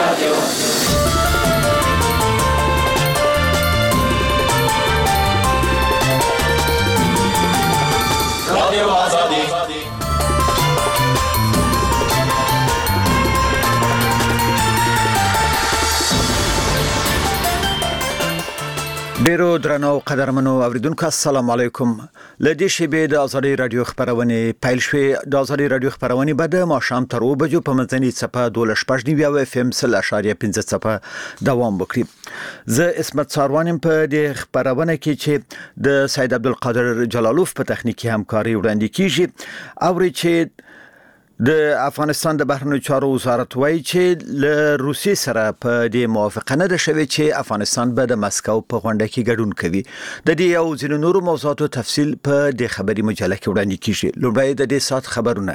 ډیرو درنو قدرمنو اوریدونکو السلام علیکم. لدې شیبې د ازادي رادیو خبرونه پیل شوې. د ازادي رادیو خبرونه به د ماښام تر 2 بجو په منځني صفه 12.5 او اف ام 0.5 صفه دوام وکړي. زه اسمت ساروانم په دې خبرونه کې چې د سید عبدالقادر جلالوف په تخنیکی همکاري وړاندې کیږي او چې د افغانستان د بهرنیو چارو وزارت وایي چې له روسیې سره په دې موافقه نه ده شوې چې افغانستان به د مسکو په غونډه کې ګډون کوي. د دې او ځینو نورو موضوعاتو تفصیل په دې خبري مجله کې وړاندې کیږي. لومړی د دې سات خبرونه.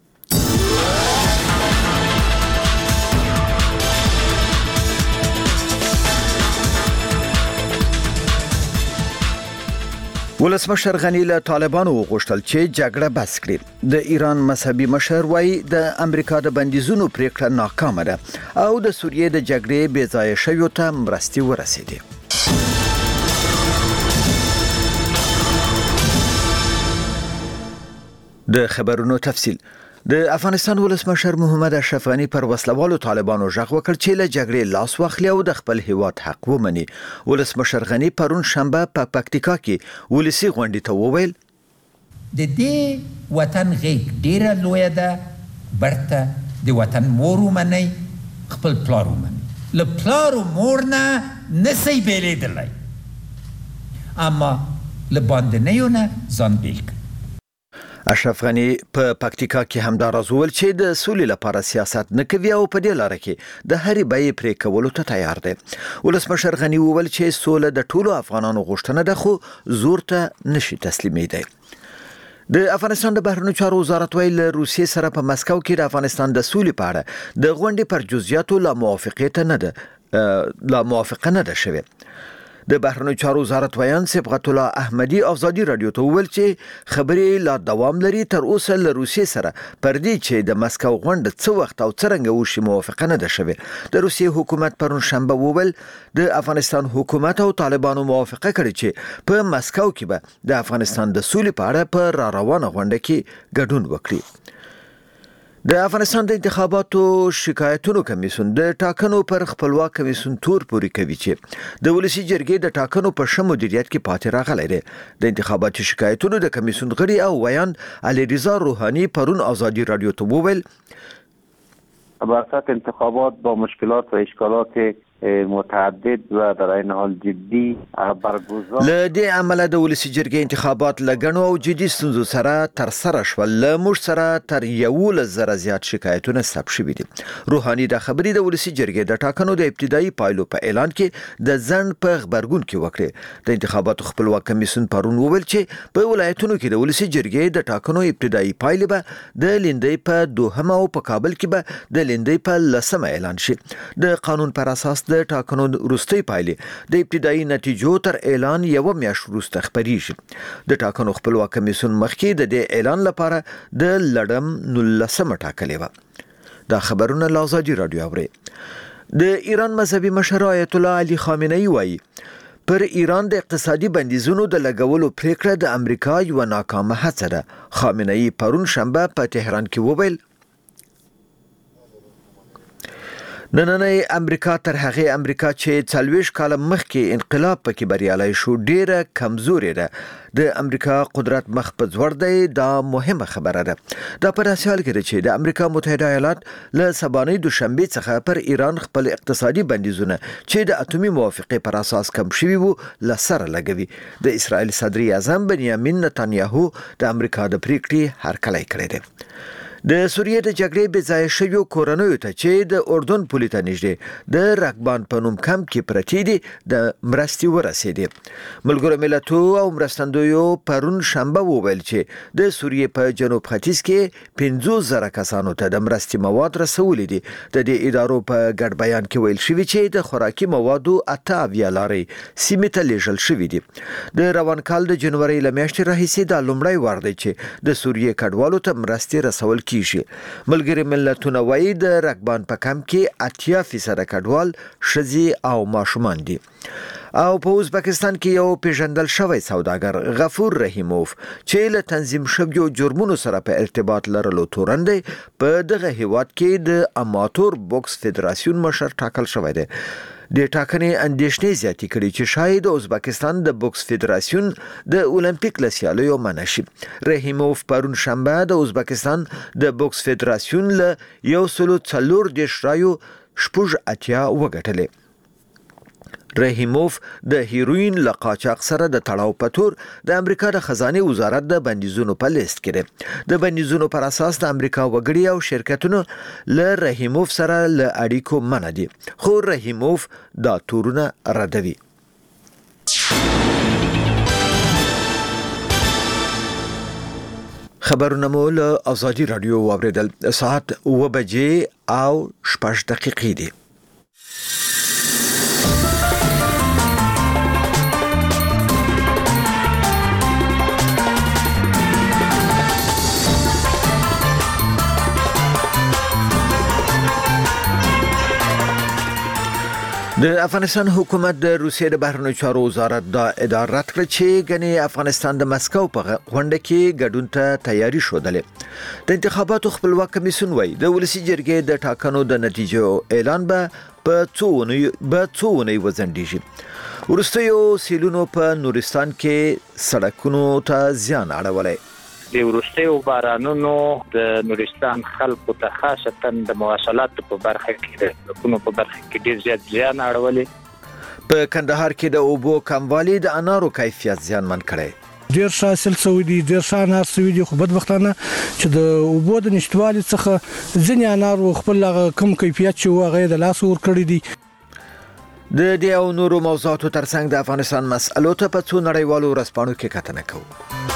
ولسمشر غنی له طالبانو وغوښتل چې جګړه بس کړي. د ایران مذهبي مشر وایي د امریکا د بندیزونو پریکړه ناکامه ده او د سوریې د جګړې بې ځایه شویو ته مرستې ورسېدې. د خبرونو تفصیل. د افغانستان ولسمشر محمد اشرف غنی پر وسلوالو طالبانو ژغ وکړ چې له جګړې لاس واخلي او د خپل هیواد حق ومني. ولسمشر غنی پرون شنبه په پکتیکا کې ولسی غونډې ته وویل د دې وطن غیږ ډیره لوی ده، برته د وطن مور ومني، خپل پلار ومني. له پلار او مور نه نسی بیلیدلی، اما له باندې نه ځان بیل کړ. اشرف غنی په پکتیکا کې هم دا راځول چې د سولې لپاره سیاست نه کوي او په دې لار کې د هرې بیې پرې کولو ته تیار دی. ولسمشر غنی وویل چې سوله د ټولو افغانانو غوښتنه ده خو زور ته نشي تسلیمېدی. د افغانستان د بهرنیو چارو وزارت ویل روسیې سره په مسکو کې د افغانستان د سولې په اړه د غونډې پر جزئیاتو لا موافقه نه ده شوې. د بهرنیو چارو وزارت ویان صبغت الله احمدی ازادي رادیو ته ویل چې خبرې لا دوام لري. تر اوسه له روسیې سره پر دې چې د مسکو غونډه څه وخت او څرنګه وشي موافقه نه ده شوې. د روسیې حکومت پرون شنبه وویل د افغانستان حکومت او طالبانو موافقه کړې چې په مسکو کې به د افغانستان د سولې په اړه په را روانه غونډه کې ګډون وکړي. د افغانستان د انتخاباتو شکایتونو کمیسیون د ټاکنو پر خپلواک کمیسیون تور پوري کوي چې د ولسی جرګې د ټاکنو په ښه مدیریت کې پاتې راغلی دی. د انتخاباتو شکایتونو د کمیسیون غړي او ویان علي رضا روحانی پرون ازادي رادیو ته وویل برخلاف انتخابات با مشکلات و اشکالات متعدد و در این حال جدی برگزار له دې عمله د ولسی جرګې انتخابات لګنو او جدي ستونزو سره تر سره شول. له موږ سره تر 11,000 زیات شکایتونه ثبت شوي دي. روحانی د خبرې د ولسی جرګې د ټاکنو د ابتدایي پایلو په اعلان کې د ځند په خبرګون کې وکړي. د انتخاباتو خپلواک کمیسیون پرون وویل چې په ولایتونو کې د ولسی جرګې د ټاکنو ابتدایي پایلې به د لیندۍ په دوهم او په کابل کې به د لیندۍ په 10 اعلان شي. د قانون پر اساس د ټاکنو وروستۍ پایلې د ابتدایي نتیجو تر اعلان یو میاشت وروسته خبرېږي. د ټاکنو خپلواک کمیسیون مخکې د دې اعلان لپاره د لړم 19 ټاکلې و. دا خبرونه له ازادي رادیو اوري. د ایران مذهبي مشر آیت الله علي خامنه‌ای وایي پر ایران د اقتصادي بندیزونو د لګولو پریکړه د امریکا یو ناکامه هڅه ده. خامنه‌ای پرون شنبه په تهران کې وویل نننۍ امریکا تر هغه امریکا چې 40 کال مخکې انقلاب پکې بریالي شو ډیره کمزورې ده. د امریکا قدرت مخ په ځوړ دی. دا مهمه خبره ده. دا په داسې حال کې چې د امریکا متحده ایالات له سبانۍ دوشنبه څخه پر ایران خپل اقتصادي بندیزونه چې د اتومي موافقې پر اساس کم شوي وو لسره لګوي. د اسرائیل صدر اعظم بنیامین نتانیاهو د امریکا د پریکړې هرکلی کړی دی. د سوریې د جګړې بې ځایه شویو کورنیو ته چې د اردن پولې ته نږدې د رقبان په نوم کمپ کې پرتې دي د مرستې ورسېدې. ملګرو ملتو او مرستندویو پرون شنبه وویل چې د سوریې په جنوب ختیځ کې 50,000 کسانو ته د مرستې مواد رسولي دي. د دې ادارو په ګډ بیان کې ویل شوی چې د خوراکي موادو 8 لارې سیمې ته لیږل شوي دي. د روان کال د جنوري له میاشتې راهیسې دا لومړی وار دی چې د سوریې کډوالو ته مرستې رسول کیږي. ملګری ملتونه وایي د رقبان په کم کې 80% کډوال ښځې او ماشومان دي. او په ازبکستان کې یو پیژندل شوی سوداګر غفور رحیموف چې له تنظیم شویو جرمونو سره په ارتباط لرلو تورن دی په دغه هیواد کې د اماتور بوکس فدراسیون مشر ټاکل شوی دی. د ټاکنې اندېښنې زیاتې کړي چې شاید ازبکستان د بوکس فدراسیون د اولمپیک لسیالیو منع شي. رحیموف پرون شنبه د ازبکستان د بوکس فدراسیون له 140 رایو 80 وګټلې. رحیموف د هیروین له قاچاق سره د تړاو په تور د امریکا د خزانه وزارت د بندیزونو په لیست کې دی. د بندیزونو پر اساس د امریکا وګړي او شرکتونو له رحیموف سره له اړیکو منع دي، خو رحیموف دا تورونه ردوي. خبرونه مو له آزادي رادیو واوریدل. ساعت 9 بجې او 6 دقیقې دي. د افغانستان حکومت د روسیې د بهرنیو چارو وزارت دا اداره رد کړ چې غني افغانستان د مسکو په غونډه کې ګډون ته تیاری شودلې. د انتخاباتو خپلواک کمیسیون وایي د ولسی جرګې د ټاکنو د نتیجو اعلان به په څو ونې وځنډیږي. ورستیو سیلونو په نورستان کې سړکونو ته زیان اړولی. د ورستیو بارانونو د نورستان خلکو ته خاصتا د مواصلاتو په برخه کې د سړکونو په برخه کې ډیر زیات زیان اړولی. په کندهار کې د اوبو کموالی د انارو کیفیت زیانمن کړی. ډیر حاصل سوي دي، ډیر انار سوي دي، خو بدبختانه چې د اوبو د نشټوالي څخه ځینې انار خپل کم کیفیت چې هغه د لاس ور کړی دي. د دې او نورو موضوعاتو ترڅنګ د افغانستان مسألو ته په څو نړیوالو ورځپاڼو کې کتنه کوو.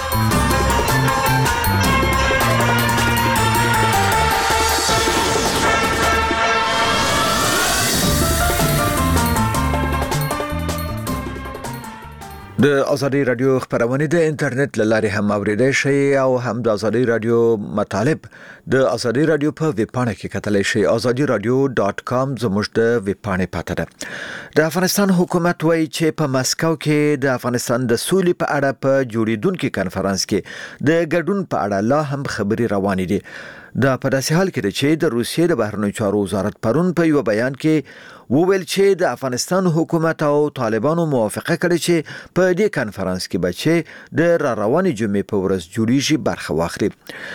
د آزادي رادیو خبرونه د انټرنیټ لارې هم اوریدای شئ او هم د آزادي رادیو مطالب د آزادي رادیو په ویب پاڼه کې کتلای شئ. azadiradio.com زموږ د ویب پاڼې پاته ده. د افغانستان حکومت وایي چې په مسکو کې د افغانستان د سولې په اړه په جوړیدونکو کانفرنس کې د ګډون په اړه لا هم خبري روانې دي. دا په داسې حال کې چې د روسیې د بهرنیو چارو وزارت پرون په یو بیان کې وویل چې د افغانستان حکومت او طالبانو موافقه کړې چې په دې کانفرنس کې بچي د روانې جمعې په ورځ جوړیږي برخه واخلي.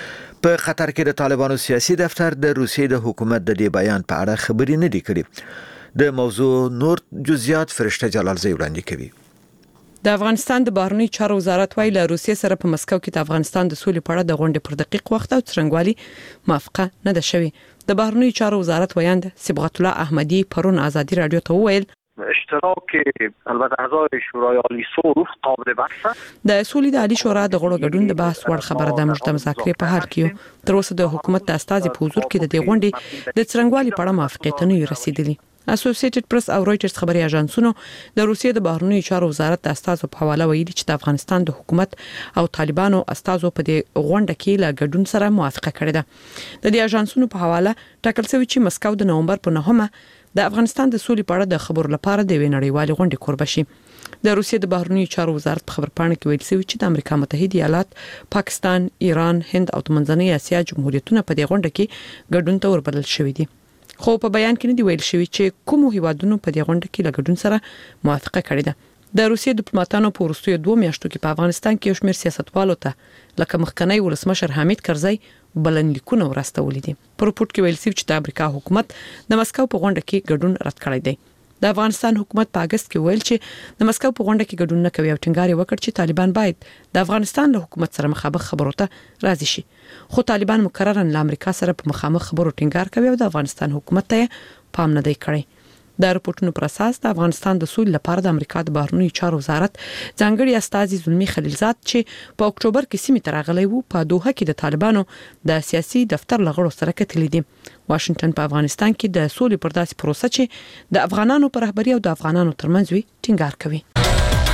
په قطر کې د طالبانو سیاسي دفتر د روسیې د حکومت د دې بیان په اړه خبري نه دي کړې. د موضوع نور جزئیات فرشته جلالزی وړاندې کوي. د افغانستان د بهرنیو چارو وزارت وایي له روسیې سره په مسکو کې د افغانستان د سولې په اړه د غونډې پر دقیق وخت او څرنګوالي موافقه نه ده شوې. د بهرنیو چارو وزارت ویاند صبغت الله احمدی پرون آزادي رادیو ته وویل اشتراک البته اعضای شورای عالی صلح قابل بحثه. د سولې د عالی شورا د غړو ګډون د بحث وړ خبره ده. موږ د مذاکرې په حال کې تر اوسه د حکومت د استازي په حضور کې د دې غونډې د څرنګوالي په اړه موافقه ته نه رسیدلی. اسوسییټډ پریس او رويټرز خبري اژانسونو د روسیې د بهرنیو چارو وزارت د استازو په حواله ویلي چې د افغانستان د حکومت او طالبانو استازو په دې غونډه کې له ګډون سره موافقه کړې ده. د دې اژانسونو په حواله ټاکل شوی چې مسکو د نومبر په 9مه د افغانستان د سولې په اړه د خبرو لپاره د نړیوالې غونډې کوربه شي. د روسیې د بهرنیو چارو وزارت په خبرپاڼه کې ویل شوی چې د امریکا متحده ایالات، پاکستان، ایران، هند او د منځنۍ اسیا جمهوریتونه په دې غونډه کې ګډون ته وربلل شوی دي. خو په بیان کې نه دی ویل شوی چې کوم هیوادونو په دې غونډه کې له ګډون سره موافقه کړې ده. د روسیې ډیپلوماټانو په وروستیو 2 میاشتو کې په افغانستان کې یو شمېر سیاستوالو ته لکه مخکنی ولسمشر حامد کرزی بلنلیکونه ورستولي دي. په رپورت کې ویل شوی چې د امریکا حکومت د مسکو په غونډه کې ګډون رد کړی دی. د افغانستان حکومت په اگست کې ویل چې د مسکو په غونډه کې ګډون نه کوي او ټینګار وکړ چې طالبان باید د افغانستان له حکومت سره مخابخ خبرو ته راضي شي. خو طالبان مکررا له امریکا سره په مخامخ خبرو ټینګار کوي او د افغانستان حکومت ته پام نه دی کړی. د رپورټونو پر اساس د افغانستان د سولې لپاره د امریکا د بهرنیو چارو وزارت ځانګړي استازي زلمی خلیلزاد چې په اکتوبر کې سیمې ته راغلی وو په دوحه کې د طالبانو د سیاسي دفتر لغړو سره کتلې دي. واشنگټن په افغانستان کې د سولې پر داسې پروسه چې د افغانانو پر رهبری او د افغانانو ترمنځ وي ټینګار کوي.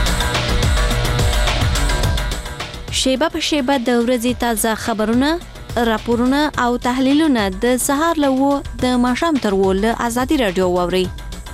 شیبه په شیبه د ورځې تازه خبرونه راپورونه او تحلیلونه د سهار له 9 د ماښام تر 10 له ازادي رادیو واوري.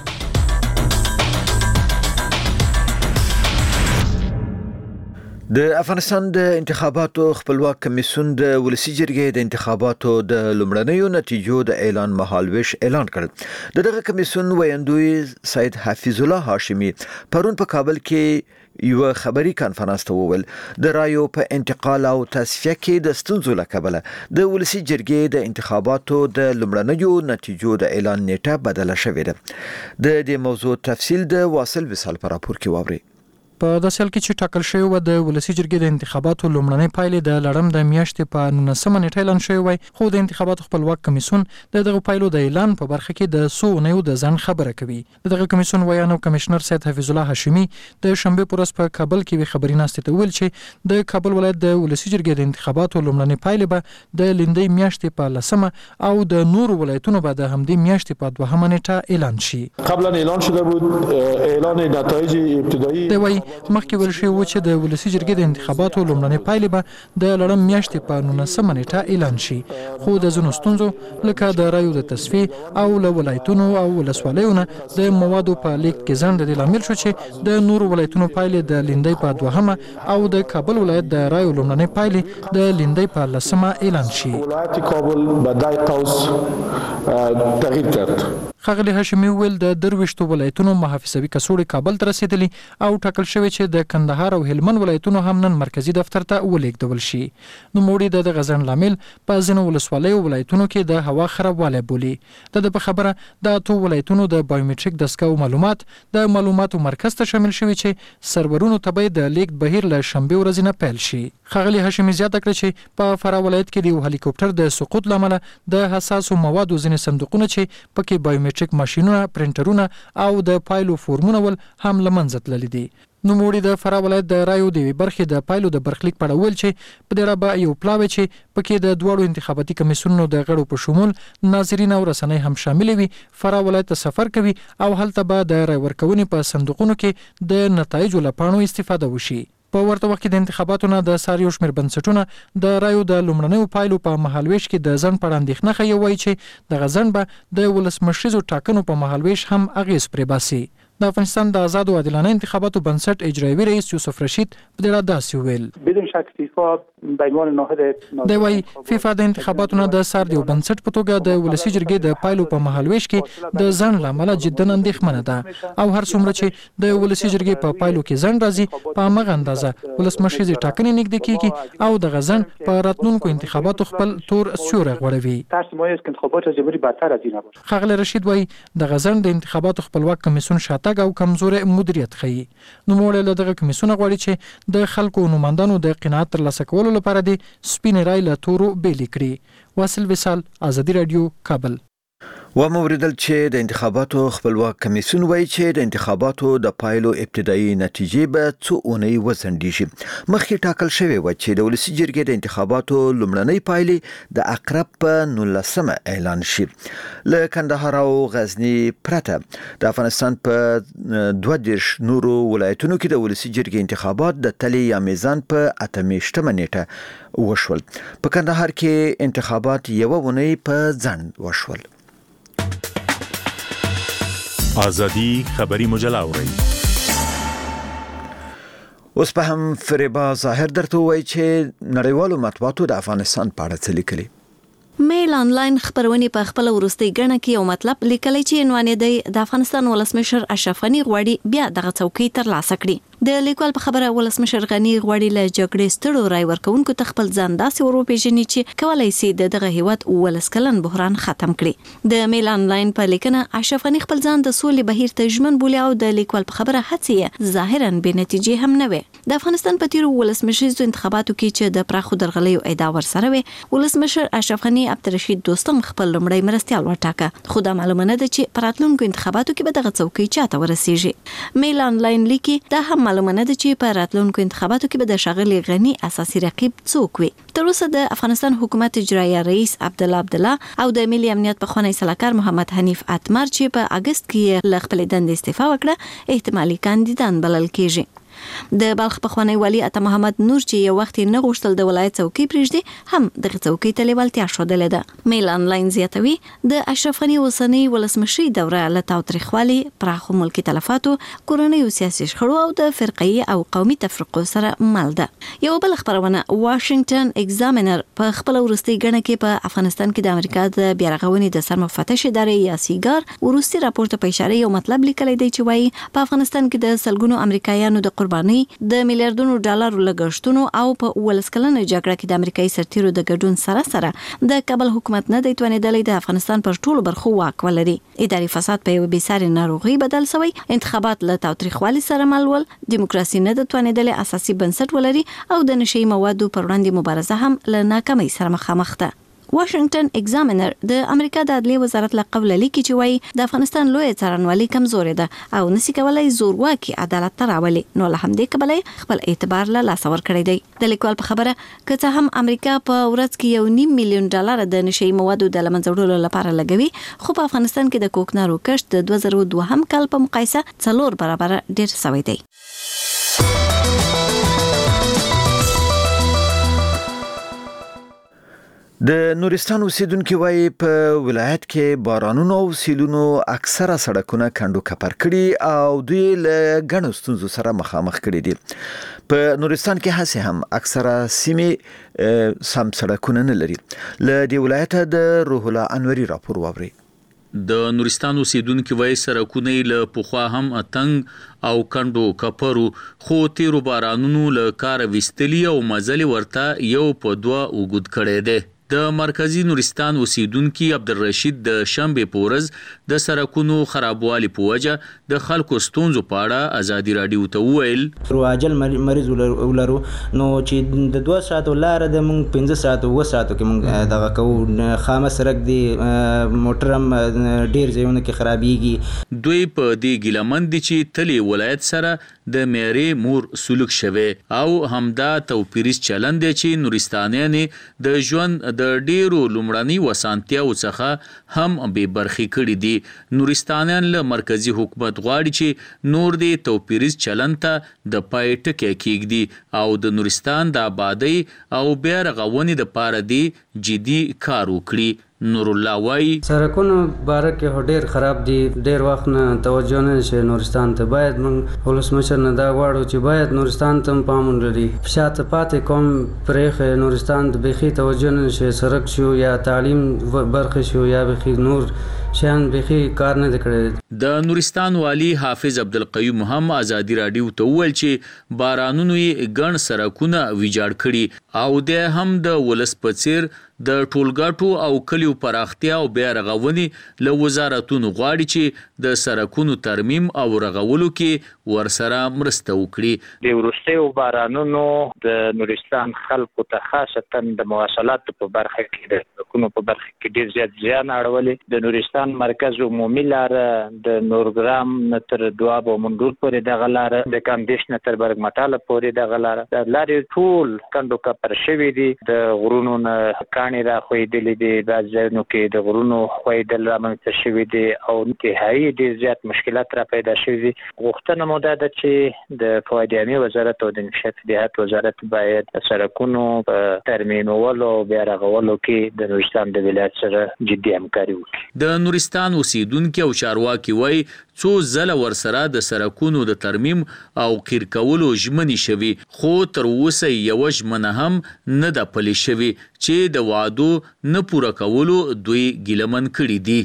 د افغانستان د انتخاباتو خپلواک کمیسیون د ولسی جرګې د انتخاباتو د لومړنیو نتیجو د اعلان مهالويش اعلان کړ. دغه کمیسیون ویاندوی سید حفیظ الله هاشمی پرون په کابل کې یو خبري کانفرنس ته وویل د رایو په انتقال او تصفیه کې د ستونزو له کبله د ولسی جرګې د انتخاباتو د لومړنیو نتیجو د اعلان نیټه بدله شوې ده. د دې موضوع تفصیل د واصل وصال پر راپور کې واوري. په داسې حال کې چې ټاکل شوی و د ولسی جرګې د انتخاباتو لومړنۍ پایلې د لړم د میاشتې په 19 نیټه اعلان شوی وای، خو د انتخاباتو خپلواک کمیسیون دغه پایلو د اعلان په برخه کې د سونیو د ځان خبره کوي. دغه کمیسیون ویانو کمشنر سید حفیظ الله هاشمی د شنبه پر ورځ په کابل کې خبري ناشته ته ویل چې د کابل ولایت د ولسی جرګې د انتخاباتو لومړنۍ پایلې به د لندې میاشتې په 10 او د نور ولایتونو به د همدې میاشتې په 2 نیټه اعلان شي. قبلا اعلان شده بود اعلان نتایج ابتدایی مخکې ویل شوی و چې د ولسی جرګې د انتخاباتو لومړنۍ پایلې به د لړم میاشتې په 19 نیټه اعلان شي، خو د ځینو ستونزو لکه د رایو د تصفیه او له ولایتونو او ولسوالیو نه د موادو په لیک کې ځنډ د لامل شو چې د نور ولایتونو پایلې د لندې په 2 او د کابل ولایت د رایو لومړنۍ پایلې د لندې په 10 اعلان شي. ولایت کابل به دای قوس تغییر کرد. خغلی هاشمی ویل د درويشتو ولایتونو محافظوي کڅوړې کابل ته رسیدلی او ټاکل شوی چې د کندهار او هلمند ولایتونو هم نن مرکزی دفتر ته ولیږدول شي. نو موړي د غزن لامل په ځینو ولسوالیو ولایتونو کې د هوا خرابوالی بولی. د خبره د تو ولایتونو د بایومټریک دستګاو معلومات د معلوماتو مرکز ته شامل شوی چې سرورونو ته به د لیک بهیر له شنبه ورځې نه پیل شي. خغلی هاشمی زیاته کړ چې په فرا ولایت کې د هلیکوپټر د سقوط لامل د حساسو موادو ځینې صندوقونه چې پکې بایومټریک ماشینونه، پرینټرونه او د پایلو فورمونه ول هم لمنځه تللي دي. نو موړي د فرا ولایت د رایو د برخې د پایلو د برخلیک پړول چې په دې رابع یو پلاوی چې پکې د دوړو انتخاباتي کمیسیونونو د غړو په شمول ناظرین او رسنۍ هم شامل وي فرا ولایت ته سفر کوي او هلته به د رای ورکونې په صندوقونو کې د نتایجو لپاره استفاده وشي. په ورته وخت کې د انتخاباتو نه د ساریو شمیر بنسټونه د رایو د لومړنیو پایلو په مهالويش کې د ځن په اندېښنه خي وایي چې د غزن به د ولسمشریزو ټاکنو په مهالويش هم اغیز پرې باسي. د افغانستان د آزاد او عادلانه انتخاباتو بنسټ اجرایي رئیس یوسف رشید په دې داسې ویل بدون شک فیفا به عنوان نهاد دی وای فیفا د انتخاباتو نه د سر دی بنسټ په توګه د ولسی جرګې د پایلو په مهالويش کې د ځن لامل جدا اندېښمنه ده او هر څومره چې د ولسی جرګې په پایلو کې ځن راځي په هغه اندازه ولسمشریز ټاکنې نږدې کیږي او د غزن په راتلونکو انتخاباتو خپل تور سیوری غوړوي. تاسو مو یې انتخابات جمهوریت بدتر از اینا باشه. خغل رشید وای د غزن د انتخاباتو خپلواک کمیسیون شاته او کمزوري مدیریت خي. نو موږ له دغه کمیسیون غواړي چې د خلکو نوماندانو د قناعت ترلاسه کولو لپاره د سپین رای له تورو بیل کړي. واصل وصال، ازادي رادیو، کابل. وموردل چې د انتخاباتو خپلواک کمیسیون وایي چې د انتخاباتو د پایلو ابتدایي نتیجې به څو اونۍ وځنډي شي. مخکې ټاکل شوی و چې د ولسی جرګې د انتخاباتو لومړنۍ پایلې د اقرب په 19 اعلان شي. له کندهار او غزنی پرته د افغانستان په 22 نورو ولایتونو کې د ولسی جرګې انتخابات د تلې یا میزان په 28 نیټه وشول. په کندهار کې انتخابات یو اونۍ په ځنډ وشول. آزادی خبری مجله اورئ. اوس په هم فریبا ظاهر درته وایي چې نړیوالو مطبوعاتو د افغانستان په اړه څه لیکلي. میل انلاین خبرونه په خپل ورستي غنه کې یو مطلب لیکلی چې عنوان دی د افغانستان ولسمشر اشرف غنی غواړي بیا دغه څوکۍ ترلاسه کړي. د لیکوال په خبره ولسمشر غنی غواړي له جګړې ستړو رای ورکوونکو ته خپل ځان داسې وروپیژني چې کولای شي دغه هیواد ولسکلن بحران ختم کړي. د میل انلاین په لیکنه اشرف غنی خپل ځان د سولې بهیر ته ژمن بولی او د لیکوال په خبره هڅې ظاهرا بې نتیجې هم نه وي. د افغانستان په تیرو ولسمشریزو انتخاباتو کې چې د پراخو درغلیو ادعا ورسره وي، ولسمشر اشرف غنی عبدالرشید دوستم خپل لمړی مرستيال وټاکه، خو دا معلومه نه ده چې پراتلونکو انتخاباتو کې به دغه څوکۍ چاته ورسیږي. میل انلاین لیکي دا هم معلومه نه ده چې په راتلونکو انتخاباتو کې به د شاغلي غنی اساسي رقیب څوک وي. تر اوسه د افغانستان حکومت اجرایي رئیس عبدالله او د ملي امنیت په خوانی سلاکار محمد حنیف اتمر چې په اگست کې له خپل دندې استعفا وکړه احتمالي کاندیدان بلل کیږي. د بلخ پخوانی والی عطا محمد نور چې یو وخت نه غوښتل د ولایت څوکۍ پرېږدي هم دغه څوکۍ ته لیوالتیا ښودلې ده. میل انلاین زیاتوي د اشرف غني اوسنۍ ولسمشري دوره له تاوتریخوالي، پراخو ملکي تلفاتو، کورنیو سیاسي شخړو او د فرقي او قومي تفرقو سره مل ده. یو بل خبرونه واشنگټن ایگزامینر په خپل ورستي غنه کې په افغانستان کې د امریکا د بیارغونې د سرمفتش ادارې یا سیګار ورستي راپورټ په اشاره یو مطلب لیکلی دی چې وایي په افغانستان کې د سلګونو امریکایانو د قرباني، د میلیارډونو ډالرو لګښتونو او په 19 کلنه جګړه کې د امریکایي سرتیرو د ګډون سره د کابل حکومت نه دی توانېدلی د افغانستان پر ټولو برخو واک ولري. اداري فساد په یو بېساري ناروغي بدل شوی، انتخابات له تاوتریخوالي سره مل ول، دیموکراسي نه د توانېدلی اساسي بنسټ ولري او د نشي موادو پر وړاندې مبارزه هم له ناکامۍ سره مخامخ ده. واشنگټن ایگزامینر د امریکا د عدلیې وزارت له قبل لیکي چې وایي د افغانستان لوی څارنوالي کمزورې ده او نشي کولای زورواکي عدالت ته راولي، نو له همدې کبله خپل اعتبار له لاس ورکړی دی. د لیکوال په خبره که هم امریکا په ورځ کې $1.5 میلیون د نشي موادو د لمنځه وړلو لپاره لګوي، خو په افغانستان کې د کوکنارو کښت د 2002 کال په مقایسه 4 برابر ډیر شوی دی. د نورستان اوسیدونکو وایي په ولایت کې بارانونو او سیلونو اکثره سړکونه کندو کپر کړي او دوی له ګڼو ستونزو سره مخامخ کړي دي. په نورستان کې هسې هم اکثره سیمې سم سړکونه نه لري. له دې ولایته د روح الله انوري راپور واوري. د نورستان اوسیدونکو وایي سړکونه له پخوا هم اتنګ او کندو کپرو، خو تیرو بارانونو له کار وستلی او مزل ورته یو په دوه وګد کړي دي. د مرکزی نورستان اوسیدونکو عبدالرشید د شنبه پورز د سړکونو خرابوالي په وجه د خلکو ستونزو په اړه ازادي رادیو ته وویل روجل مریض ولرو نو چې د 2 ساعتو لار د مونږ 15 ساعتو و ساعتو کې مونږ دغه کوو خامه سړک دی موټرم ډیر ځایونه کې خرابېږي. دوی په دې ګیلمن دي چې تلی ولایت سره د میری مور سلوک شوه او همدا توپیریز چلند دی چې نورستانیان د ژوند د ډیرو لومړني وسانتیاو څخه هم به برخي کړي دي. نورستانیان له مرکزی حکومت غواړي چې نور دي توپیریز چلند ته د پای ټکی کېږدي او د نورستان د آبادی او بیا رغونې د پاره دي جدي کار وکړي. نور الله وای سرکونو بارکه هډیر خراب دي، ډیر وخت نه توجه نه شي نورستان ته. باید موږ ولسمشر نه دا غواړو چې باید نورستان ته پام ولري. شاته پاتې کوم پرېخ نورستان د بخي توجه نه شي، سرک شو یا تعلیم برخه شو یا بخي نور شان بخي کار نه کړی. د نورستان والی حافظ عبدالقیوم هم ازادي رادیو ته وویل چې بارانونو یې ګڼ سرکونه ویجاړ کړي او د هم د ولس په څیر د ټولګټو او کلیو پراختیا او بیا رغونې له وزارتونو غواړي چې د سرکونو ترمیم او رغولو کې ورسره مرسته وکړي. د وروستیو بارانونو د نورستان خلکو ته خاصتا د مواصلاتو په برخه کې د سرکونو په برخه کې ډیر زیات زیان اړولې. د نورستان مرکز عمومي لار د نورګرام نه تر دواب او منډور پورې دغه لار، د کامدیش نه تر برګمټاله پورې دغه لار، د لارې ټول کندو کپر شوي دي. د غرونو نه کاڼي را خوېدلې دي، بعض ځایونو کې د غرونو خوېدل رامنځته شوي دي او انتهایي ډېر زیات مشکلات را پیدا شوي دي. غوښتنه مو دا ده چې د فواید عامې وزارت او د انکشاف دیهات وزارت باید سړکونو په ترمیمولو او بیا رغولو کې د نورستان د ولایت سره جدي همکاري وکړي. د نورستان اوسیدونکو او چارواکي وایي څو ځله ورسره د سړکونو د ترمیم او قیر کولو ژمنې شوي، خو تر اوسه یوه ژمنه هم نه ده پلې شوې چې د وعدو نه پوره کولو دوی ګیلمن کړي دي.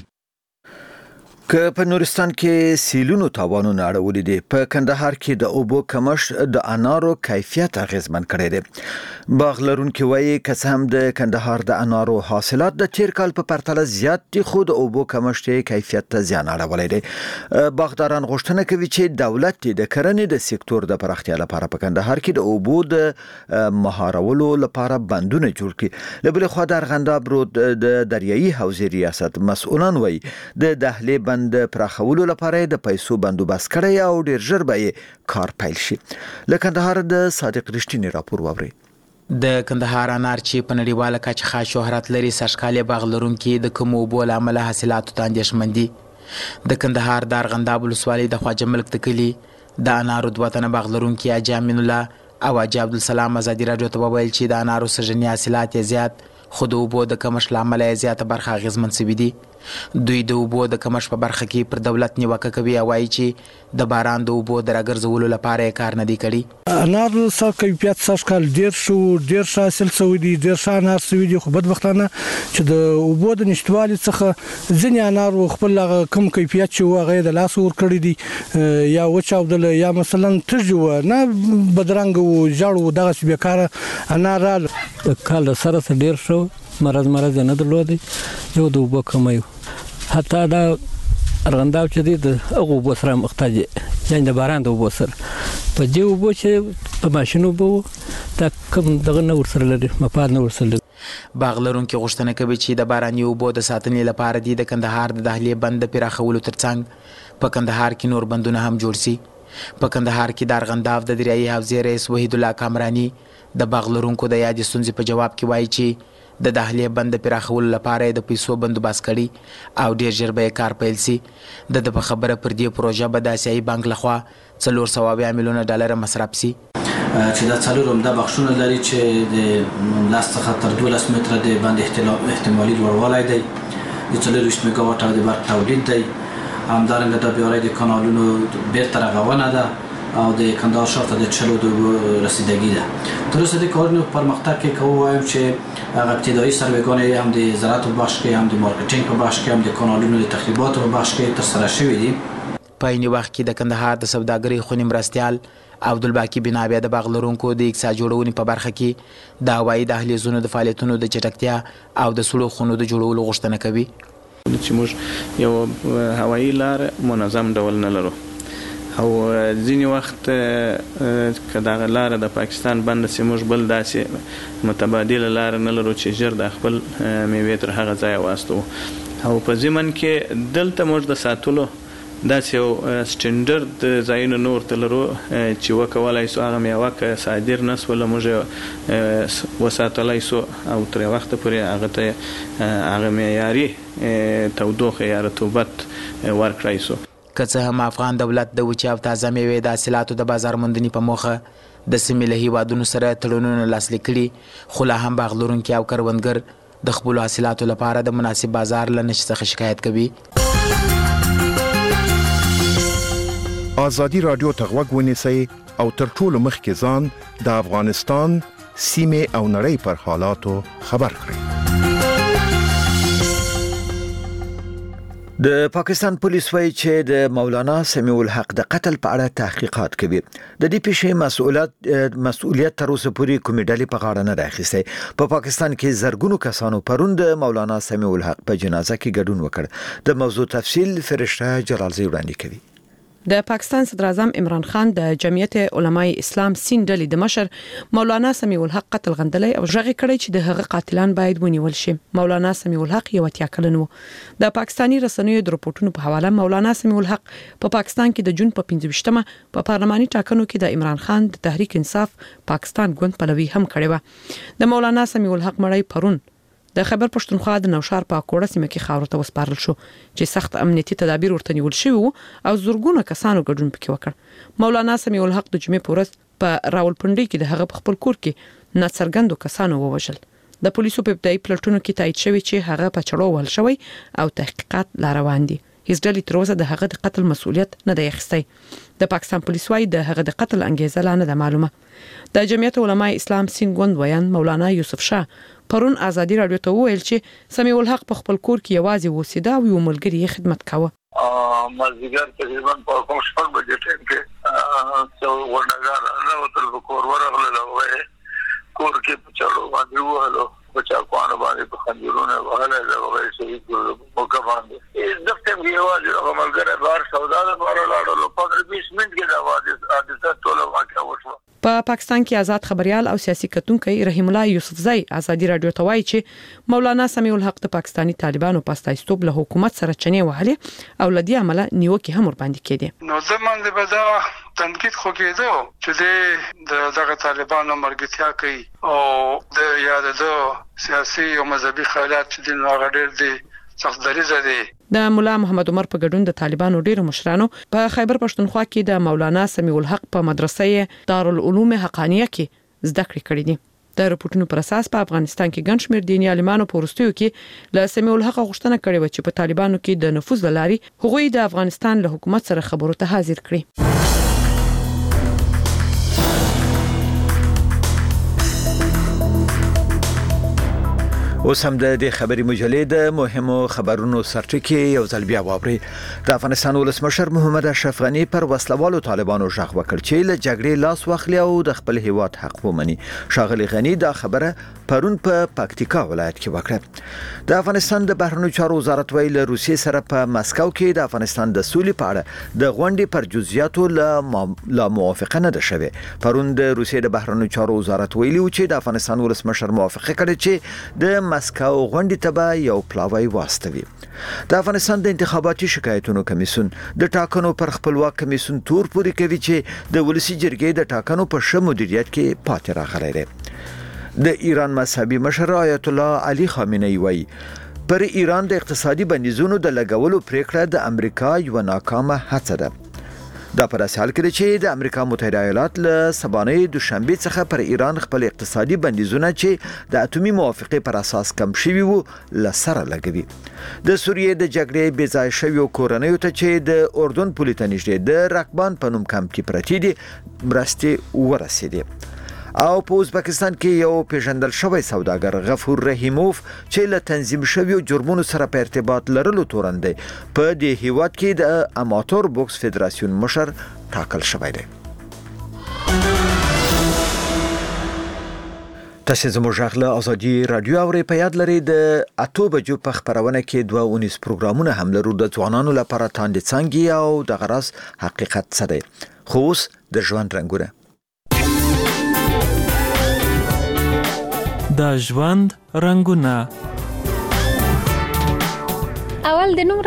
که په نورستان کې سیلونو تاوانونه اړولي دي، په کندهار کې د اوبو کمښت د انارو کیفیت اغیزمن کړی دی. باغ لرونکي وایي که څه هم د کندهار د انارو حاصلات د تیر کال په پرتله زیات دي، خو د اوبو کمښت کیفیت ته زیان اړولی دی. باغداران غوښتنه کوي چې دولت د کرنې د سکتور د پراختیا لپاره په کندهار کې د اوبو د مهارولو لپاره بندونه جوړ کړي. له بلې خوا د ارغنداب رود د دریایي حوزې ریاست مسؤلان وایي د دهلې د پراخولو لپاره د پیسو بندوبست کړی او ډیر ژر به کار پیل شي. له کندهار د صادق رښتینی راپور واوري. د کندهار انار چې په نړیواله کچه خاص شهرت لري، سرښکالي باغ لرونکي د کم اوبو له امله حاصلاتو ته اندېښمن دي. د کندهار د ارغنداب ولسوالۍ د خواجه ملک د کلي د انارو د وطن باغ لرونکي حاجي امین الله او حاجي عبدالسلام ازادي راډیو ته وویل چې د انارو سرجني حاصلات یې زیات خو د اوبو د کمښت له امله یې زیاته برخه اغېزمن سوي دي. دوی د اوبو د کمښت په برخه کې پر دولت نیوکه کوي او وایي چې د باران د اوبو د راګرځولو لپاره یې کار نه دی کړی. انار څه کیفیت څه کال ډیر حاصل شوی دی، ډیر ښه انار شوی دی، خو بدبختانه چې د اوبو د نشټوالي څخه ځینې انار خپل کم کیفیت چې هغه د لاس ور کړی دي یا وچاودل یا مثلا ترجو نه بدرنګ او جاړو دغه بیکاره انار کال سره ډیر شو مرز نه درلودي یو د اوبو کمیو حتی دا ارغنداو چې دی د هغو اوبو سره محتاج یعنې د باران د اوبو سره په دې اوبو چې په ماشین اوبو دا کوم دغه نه ورسره لري مفاد نه ورسره لري. باغ لرونکي غوښتنه کوي چې د باراني اوبو د ساتنې لپاره د کندهار د دهلې بند د پراخولو ترڅنګ په کندهار کې نور بندونه هم جوړ شي. په کندهار کې د ارغنداو د دریایي حوزې رئیس وحید الله کامرانی د باغ لرونکو د یادې ستونزې په جواب کې وایي چې د دهلې بند پراخولو لپاره د پیسو بندوبست کړي او ډیر ژر به کار پیل شي. د په خبره پر دې پروژه به د آسیایي بانک لخوا 400 میلیونه ډالر مصرف شي چې دا څلورم د بخښونه لري چې د لاس څخه تر 12 متره د بند احتمالي لوړوالی دی، د 40 میگاوات د برق تولید دی، همدارنګه د بیارۍ د کانالونو بیرته رغونه ده او د کندهار ښار ته د چلو د رسیدګي ده. تر اوسه د کارونو پرمختګ کې کوم وایم چې هغه ابتدایي سروېګانې هم د زراعت په بخش کې هم د مارکیټینګ په بخش کې هم د کانالونو د تخریباتو په بخش کې ترسره شوي دي. په عین وخت کې د کندهار د سوداګرۍ خونې مرستیال عبدالباقي بنابیا د باغ لرونکو د اقتصاد جوړونې په برخه کې د هوایي دهلیزونو د فعالیتونو د چټکتیا او د سړو خونو د جوړولو غوښتنه کوي. چې موږ یو هوایي لار منظم ډول نه لرو او ځینې وخت که دغه لاره د پاکستان بنده سي موږ بل داسې متبادله لاره نه لرو چې ژر د خپل میوې تر هغه ځایه واستو او په ضمن کې دلته موږ د ساتلو داسې یو سټنډرد ځایونه نور ته لرو چې وکولای سو هغه میوه که صادر نه سوله موږ وساتلی سو او تر وخته پورې هغه ته هغه معیاري تودوخه یا رطوبت ورکړی سو. که څه هم افغان دولت د وچې او تازه میوې د حاصلاتو د بازار موندنې په موخه د سیمې له هیوادونو سره تړونونه لاسلیک کړي خو لا هم باغ لرونکي او کروندګر د خپلو حاصلاتو لپاره د مناسب بازار له نشت څخه شکایت کوي. ازادي راډیو ته غوږ ونیسئ او تر ټولو مخکې ځان د افغانستان سیمې او نړۍ پر حالاتو خبر کړئ. د پاکستان پولیس وایي چې د مولانا سمیع الحق د قتل په اړه تحقیقات کوي. د دې پیښې مسؤلیت تر اوسه پورې کومې ډلې په غاړه نه راخیستی. په پاکستان کې زرګونو کسانو پرون د مولانا سمیع الحق په جنازه کې ګډون وکړ. د موضوع تفصیل فرشته جلالزی وړاندې کوي. د پاکستان صدر اعظم عمران خان د جمعیت علماء اسلام سین ډلې د مشر مولانا سمیع الحق قتل غندلې او ژغې کړې چې د هغه قاتلان باید ونیول شي. مولانا سمیع الحق یو اتیا کلن و. د پاکستاني رسنیو د رپورټونو په حواله مولانا سمیع الحق په پاکستان کې د جون په 15مه په پارلماني ټاکنو کې د عمران خان د تحریک انصاف پاکستان ګوند پلوي هم کړې و. د مولانا سمیع الحق مړی پرون د خیبر پښتونخوا د نوشار په کوړه سیمه کې خاور ته وسپارل شو چې سخت امنیتي تدابیر ورته نیول شوی او زورګونه کسانو ګډون پکې وکړ. مولانا سمیع الحق د جمعې په ورځ په راولپنډي کې د هغه په خپل کور کې ناڅرګندو کسانو ووژل. د پولیسو په ابتدایي پلټونو کې تایید شوی چې هغه په چړو وهل شوی او تحقیقات لا روان دي. هیڅ ډلې تر اوسه د هغه د قتل مسؤلیت نه دی اخیستی. د پاکستان پولیس وايي د هغه د قتل انګیزه لا نه ده معلومه. د جمعیت علماء اسلام سین ګوند ویان مولانا یوسف شاه پرون ازادي راډیو ته وویل چې سمیع الحق په خپل کور کې یوازې اوسېده او یو ملګری یې خدمت کاوه. مازدیګر تقریبا په کوم شپږ بجې ټیم کې څو غونډګار راوتل کور ورغلل او کور کې په چړو باندې وهلو په چاقوانو باندې په خنجرونو وهله او شهید موقع باندې د ټیم کې یوازې ملګری بار سودا د بار لاړو په 15 منټ کې دا حادثه ټول واقع وشو. په پاکستان کې آزاد خبريال او سیاسي کتونکي رحیم الله یوسفزئی ازادي راډیو ته وایي چې مولانا سمیع الحق د پاکستاني طالبانو په استایستوب له حکومت سره چنې وهلې او لدی عمله نیوکه هم ور باندې کېده. نو زمون د بدا تنقید خو کېدو چې دغه طالبانو مرګتیا کوي او د یاد د سیاسي او مذهبي خیالات چې د نوغړ دي سخت دریزه دي. د مولا محمد عمر په ګډون د طالبانو ډیرو مشرانو په خیبر پښتونخوا کې د مولانا سمیع الحق په مدرسې دارالعلوم حقانیه کې زده کړې کړې دي. د رپورټونو پر اساس په افغانستان کې ګڼ شمېر دیني عالمانو په وروستیو کې له سمیع الحق غوښتنه کړې و چې په طالبانو کې د نفوذ لاري هغوی د افغانستان له حکومت سره خبرو ته حاضر کړي. اوس هم د خبري مجلې د مهمو خبرونو سرټکی یو ځل بیا واوري. د افغانستان ولسمشر محمد اشرف غنی پر وسلوالو طالبانو ژغ وکړ چې له جګړې لاس واخلي او د خپل هیواد حق ومني. ښاغلي غنی دا خبره پرون په پکتیکا ولایت کې وکړه. د افغانستان د بهرنیو چارو وزارت ویل روسیې سره په مسکو کې د افغانستان د سولې په اړه د غونډې پر جزئیاتو لا موافقه نه ده شوې. پرون د روسیې د بهرنیو چارو وزارت ویلي چې د افغانستان ولسمشر موافقه کړې چې د مسکو غونډې ته به یو پلاوی واستوي. د افغانستان د انتخاباتي شکایتونو کمیسیون د ټاکنو پر خپلواک کمیسیون تور پوري کوي چې د ولسی جرګې د ټاکنو په ښه مدیریت کې پاتې راغلی دی. د ایران مذهبي مشر آیت الله علي خامنه‌ای وایي پر ایران د اقتصادي بندیزونو د لګولو پریکړه د امریکا یو ناکامه هڅه ده. دا پر اساس حال کړي چې د امریکا متحده ایالات له سبانه دوشنبه څخه پر ایران خپل اقتصادي بندیزونه چې د اتومي موافقه پر اساس کم شوي وو لسره لګوي. د سوریې د جګړې بې ځای شویو کورنیو ته چې د اردن پولې ته نږدې د رقبان په نوم کمپ کې پرتې دي مرستې ورسېدې. او په ازبکستان کې یو پیژندل شوی سوداګر غفور رحیموف چې له تنظیم شویو جرمونو سره په ارتباط لرلو تورن دی په دې هیواد کې د اماتور بوکس فدراسیون مشر ټاکل شوی دی. تاسو زموږ غږ ازادي رادیو اوري په یاد لري د 8 بجو په خبرونه کې 2 پروګرامونه هم لرو د ځوانانو لپاره تاندې څنګه او د غرض حقیقت څه دی. خو اوس د ژوند رنگونه د ژوند رنگونه. اول د نوم